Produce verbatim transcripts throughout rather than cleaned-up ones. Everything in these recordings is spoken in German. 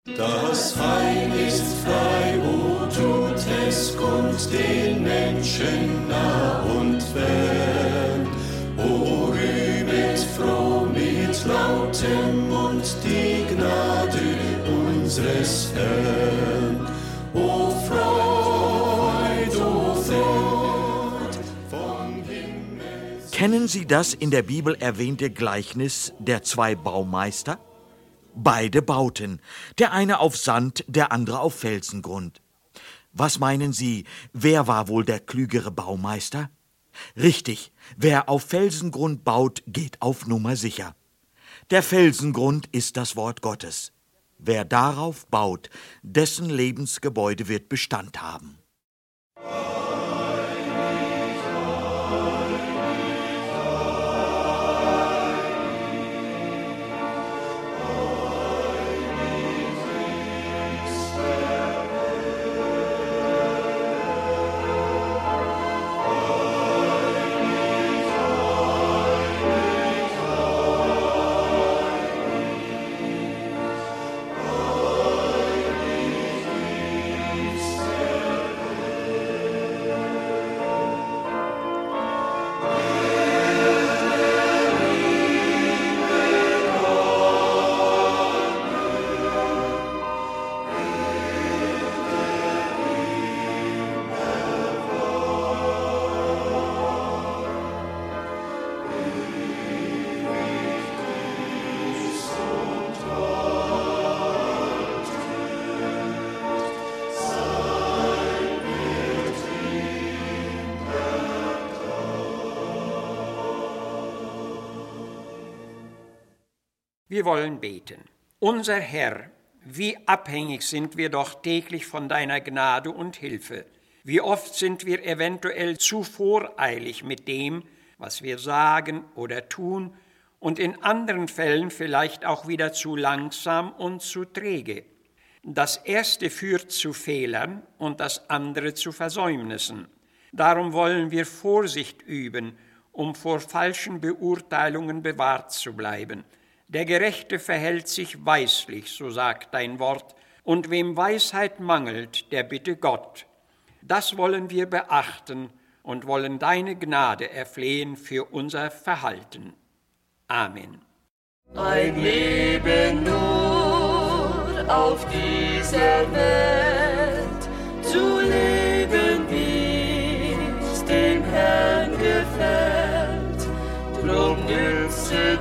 Das Heil ist frei, o tut es kund den Menschen nah und fern. O rühmet froh mit lautem Mund die Gnade unseres Herrn. O Freud, o Freud vom Himmel. Kennen Sie das in der Bibel erwähnte Gleichnis der zwei Baumeister? Beide bauten, der eine auf Sand, der andere auf Felsengrund. Was meinen Sie, wer war wohl der klügere Baumeister? Richtig, wer auf Felsengrund baut, geht auf Nummer sicher. Der Felsengrund ist das Wort Gottes. Wer darauf baut, dessen Lebensgebäude wird Bestand haben. Wir wollen beten. Unser Herr, wie abhängig sind wir doch täglich von deiner Gnade und Hilfe. Wie oft sind wir eventuell zu voreilig mit dem, was wir sagen oder tun, und in anderen Fällen vielleicht auch wieder zu langsam und zu träge. Das erste führt zu Fehlern und das andere zu Versäumnissen. Darum wollen wir Vorsicht üben, um vor falschen Beurteilungen bewahrt zu bleiben. Der Gerechte verhält sich weislich, so sagt dein Wort, und wem Weisheit mangelt, der bitte Gott. Das wollen wir beachten und wollen deine Gnade erflehen für unser Verhalten. Amen. Ein Leben nur auf dieser Welt zu leben, wie's dem Herrn gefällt, drum nütze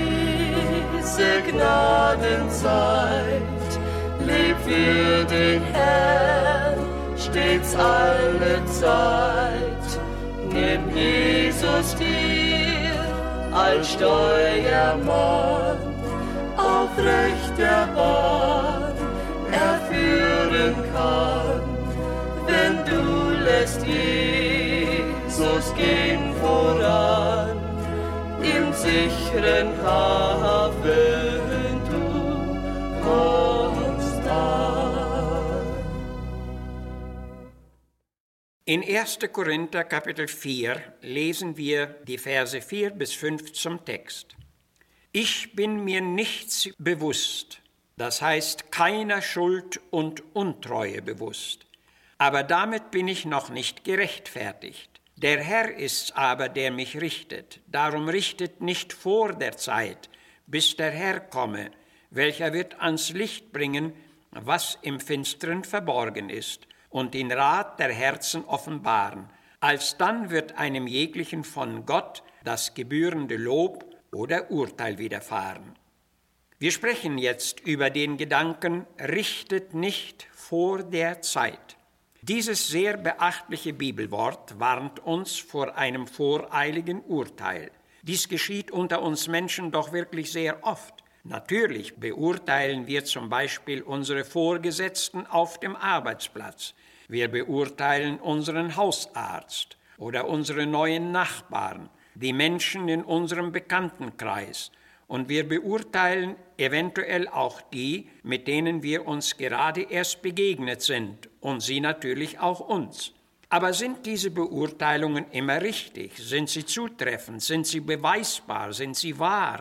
diese Gnadenzeit, leb für den Herrn stets alle Zeit, nimm Jesus dir als Steuermann auf rechter Bahn er führen kann, wenn du lässt Jesus gehen voran, im sicheren Hafen du kommst an. In erster Korinther Kapitel vier lesen wir die Verse vier bis fünf zum Text. Ich bin mir nichts bewusst, das heißt keiner Schuld und Untreue bewusst, aber damit bin ich noch nicht gerechtfertigt. Der Herr ist's aber, der mich richtet. Darum richtet nicht vor der Zeit, bis der Herr komme, welcher wird ans Licht bringen, was im Finstern verborgen ist, und den Rat der Herzen offenbaren. Alsdann wird einem jeglichen von Gott das gebührende Lob oder Urteil widerfahren. Wir sprechen jetzt über den Gedanken, richtet nicht vor der Zeit. Dieses sehr beachtliche Bibelwort warnt uns vor einem voreiligen Urteil. Dies geschieht unter uns Menschen doch wirklich sehr oft. Natürlich beurteilen wir zum Beispiel unsere Vorgesetzten auf dem Arbeitsplatz. Wir beurteilen unseren Hausarzt oder unsere neuen Nachbarn, die Menschen in unserem Bekanntenkreis. Und wir beurteilen eventuell auch die, mit denen wir uns gerade erst begegnet sind, und sie natürlich auch uns. Aber sind diese Beurteilungen immer richtig? Sind sie zutreffend? Sind sie beweisbar? Sind sie wahr?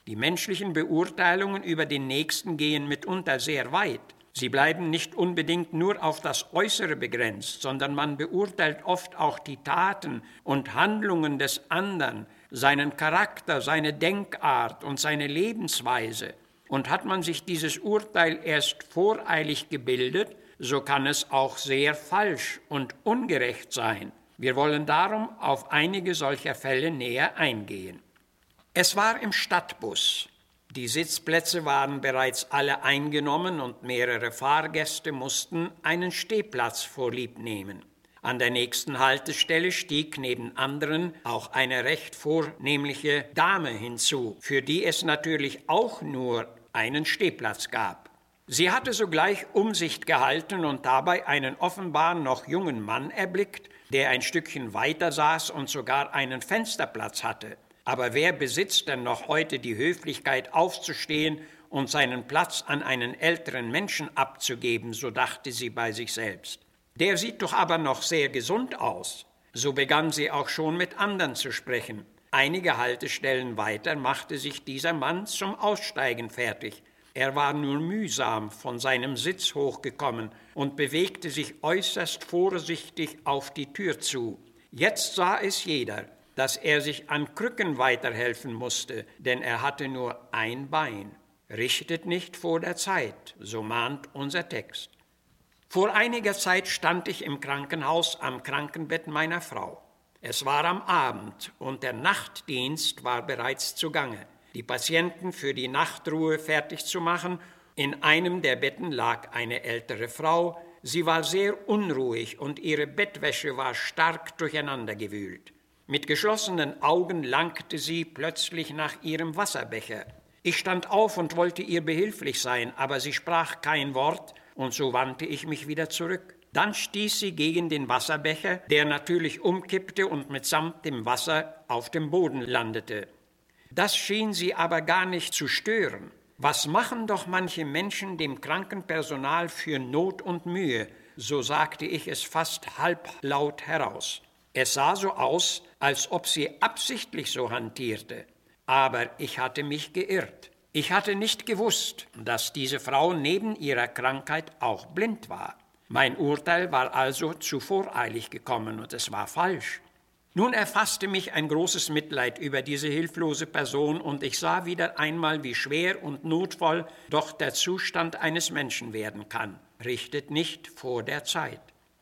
Die menschlichen Beurteilungen über den Nächsten gehen mitunter sehr weit. Sie bleiben nicht unbedingt nur auf das Äußere begrenzt, sondern man beurteilt oft auch die Taten und Handlungen des anderen, seinen Charakter, seine Denkart und seine Lebensweise. Und hat man sich dieses Urteil erst voreilig gebildet, so kann es auch sehr falsch und ungerecht sein. Wir wollen darum auf einige solcher Fälle näher eingehen. Es war im Stadtbus. Die Sitzplätze waren bereits alle eingenommen und mehrere Fahrgäste mussten einen Stehplatz vorlieb nehmen. An der nächsten Haltestelle stieg neben anderen auch eine recht vornehmliche Dame hinzu, für die es natürlich auch nur einen Stehplatz gab. Sie hatte sogleich Umsicht gehalten und dabei einen offenbar noch jungen Mann erblickt, der ein Stückchen weiter saß und sogar einen Fensterplatz hatte. Aber wer besitzt denn noch heute die Höflichkeit aufzustehen und seinen Platz an einen älteren Menschen abzugeben, so dachte sie bei sich selbst. Der sieht doch aber noch sehr gesund aus. So begann sie auch schon mit anderen zu sprechen. Einige Haltestellen weiter machte sich dieser Mann zum Aussteigen fertig. Er war nur mühsam von seinem Sitz hochgekommen und bewegte sich äußerst vorsichtig auf die Tür zu. Jetzt sah es jeder, dass er sich an Krücken weiterhelfen musste, denn er hatte nur ein Bein. Richtet nicht vor der Zeit, so mahnt unser Text. Vor einiger Zeit stand ich im Krankenhaus am Krankenbett meiner Frau. Es war am Abend und der Nachtdienst war bereits zugange, die Patienten für die Nachtruhe fertig zu machen. In einem der Betten lag eine ältere Frau. Sie war sehr unruhig und ihre Bettwäsche war stark durcheinandergewühlt. Mit geschlossenen Augen langte sie plötzlich nach ihrem Wasserbecher. Ich stand auf und wollte ihr behilflich sein, aber sie sprach kein Wort, und so wandte ich mich wieder zurück. Dann stieß sie gegen den Wasserbecher, der natürlich umkippte und mitsamt dem Wasser auf dem Boden landete. Das schien sie aber gar nicht zu stören. Was machen doch manche Menschen dem Krankenpersonal für Not und Mühe, so sagte ich es fast halblaut heraus. Es sah so aus, als ob sie absichtlich so hantierte. Aber ich hatte mich geirrt. Ich hatte nicht gewusst, dass diese Frau neben ihrer Krankheit auch blind war. Mein Urteil war also zu voreilig gekommen und es war falsch. Nun erfasste mich ein großes Mitleid über diese hilflose Person und ich sah wieder einmal, wie schwer und notvoll doch der Zustand eines Menschen werden kann. Richtet nicht vor der Zeit.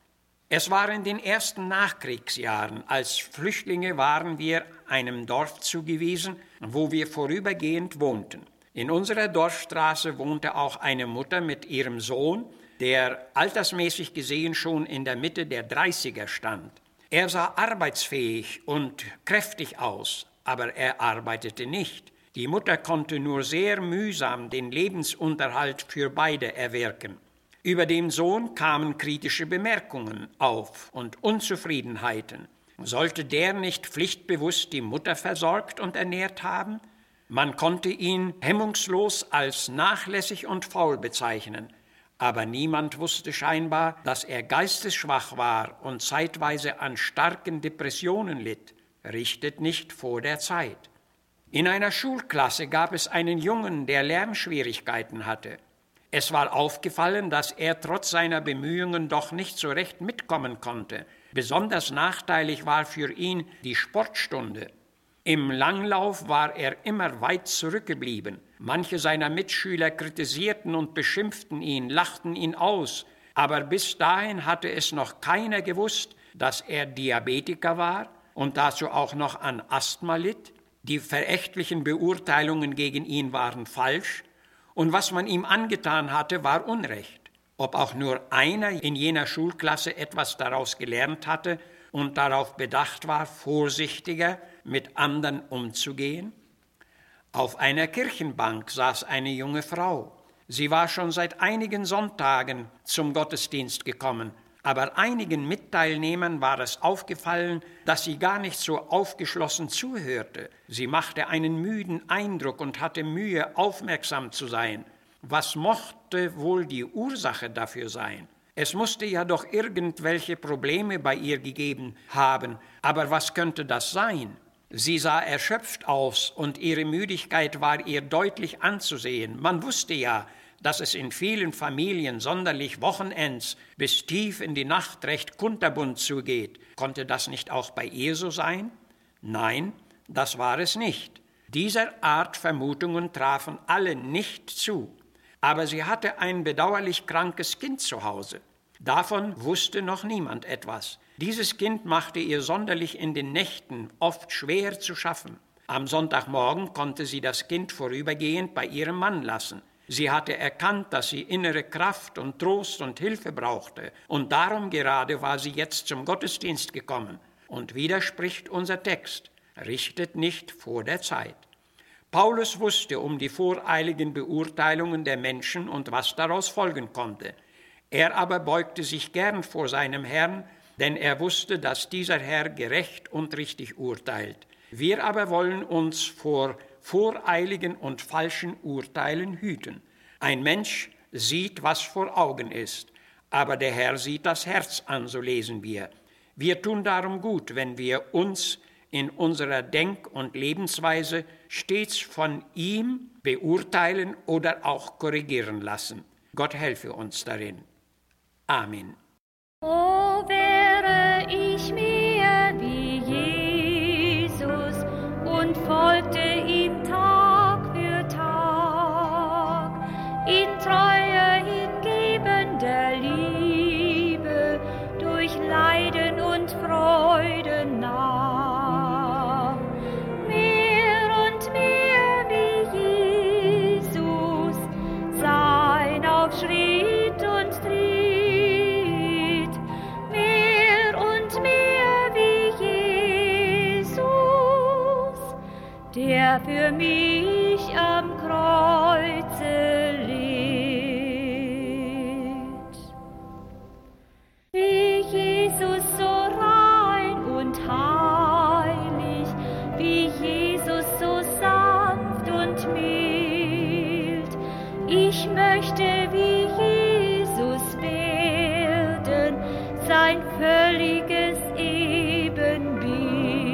Es war in den ersten Nachkriegsjahren. Als Flüchtlinge waren wir einem Dorf zugewiesen, wo wir vorübergehend wohnten. In unserer Dorfstraße wohnte auch eine Mutter mit ihrem Sohn, der altersmäßig gesehen schon in der Mitte der Dreißiger stand. Er sah arbeitsfähig und kräftig aus, aber er arbeitete nicht. Die Mutter konnte nur sehr mühsam den Lebensunterhalt für beide erwirken. Über den Sohn kamen kritische Bemerkungen auf und Unzufriedenheiten. Sollte der nicht pflichtbewusst die Mutter versorgt und ernährt haben? Man konnte ihn hemmungslos als nachlässig und faul bezeichnen. Aber niemand wusste scheinbar, dass er geistesschwach war und zeitweise an starken Depressionen litt. Richtet nicht vor der Zeit. In einer Schulklasse gab es einen Jungen, der Lernschwierigkeiten hatte. Es war aufgefallen, dass er trotz seiner Bemühungen doch nicht so recht mitkommen konnte. Besonders nachteilig war für ihn die Sportstunde. Im Langlauf war er immer weit zurückgeblieben. Manche seiner Mitschüler kritisierten und beschimpften ihn, lachten ihn aus. Aber bis dahin hatte es noch keiner gewusst, dass er Diabetiker war und dazu auch noch an Asthma litt. Die verächtlichen Beurteilungen gegen ihn waren falsch. Und was man ihm angetan hatte, war Unrecht. Ob auch nur einer in jener Schulklasse etwas daraus gelernt hatte und darauf bedacht war, vorsichtiger mit anderen umzugehen? Auf einer Kirchenbank saß eine junge Frau. Sie war schon seit einigen Sonntagen zum Gottesdienst gekommen, aber einigen Mitteilnehmern war es aufgefallen, dass sie gar nicht so aufgeschlossen zuhörte. Sie machte einen müden Eindruck und hatte Mühe, aufmerksam zu sein. Was mochte wohl die Ursache dafür sein? Es musste ja doch irgendwelche Probleme bei ihr gegeben haben, aber was könnte das sein? Sie sah erschöpft aus und ihre Müdigkeit war ihr deutlich anzusehen. Man wusste ja, dass es in vielen Familien sonderlich Wochenends bis tief in die Nacht recht kunterbunt zugeht. Konnte das nicht auch bei ihr so sein? Nein, das war es nicht. Dieser Art Vermutungen trafen alle nicht zu. Aber sie hatte ein bedauerlich krankes Kind zu Hause. Davon wusste noch niemand etwas. Dieses Kind machte ihr sonderlich in den Nächten oft schwer zu schaffen. Am Sonntagmorgen konnte sie das Kind vorübergehend bei ihrem Mann lassen. Sie hatte erkannt, dass sie innere Kraft und Trost und Hilfe brauchte. Und darum gerade war sie jetzt zum Gottesdienst gekommen. Und wieder spricht unser Text: Richtet nicht vor der Zeit. Paulus wusste um die voreiligen Beurteilungen der Menschen und was daraus folgen konnte. Er aber beugte sich gern vor seinem Herrn, denn er wusste, dass dieser Herr gerecht und richtig urteilt. Wir aber wollen uns vor voreiligen und falschen Urteilen hüten. Ein Mensch sieht, was vor Augen ist, aber der Herr sieht das Herz an, so lesen wir. Wir tun darum gut, wenn wir uns in unserer Denk- und Lebensweise stets von ihm beurteilen oder auch korrigieren lassen. Gott helfe uns darin. Amen. O wäre ich mir wie Jesus und folgte ihm Tag für Tag, in Treue hingebender Liebe, durch Leiden und Freuden nach. Mehr und mehr wie Jesus, sein auf Schritt und Tritt, der für mich am Kreuze litt. Wie Jesus so rein und heilig, wie Jesus so sanft und mild, ich möchte wie Jesus werden, sein völliges Ebenbild.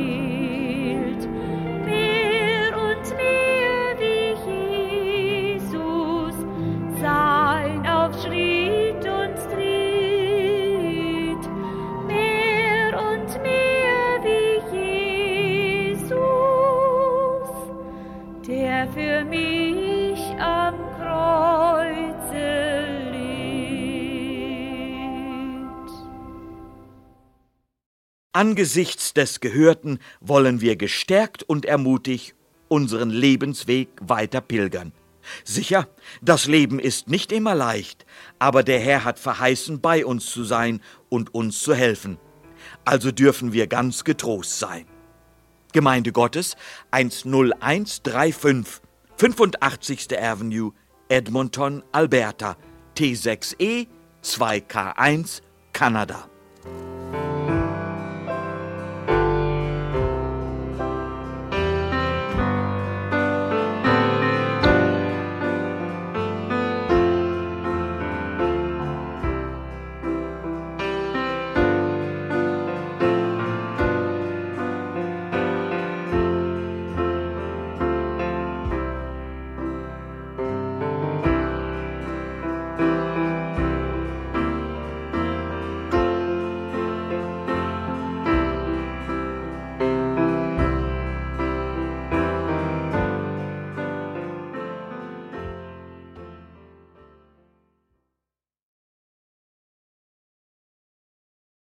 Sein auf Schritt und Tritt, mehr und mehr wie Jesus, der für mich am Kreuze litt. Angesichts des Gehörten wollen wir gestärkt und ermutigt unseren Lebensweg weiter pilgern. Sicher, das Leben ist nicht immer leicht, aber der Herr hat verheißen, bei uns zu sein und uns zu helfen. Also dürfen wir ganz getrost sein. Gemeinde Gottes eins null eins drei fünf, fünfundachtzigste Avenue, Edmonton, Alberta, T sechs E zwei K eins, Kanada.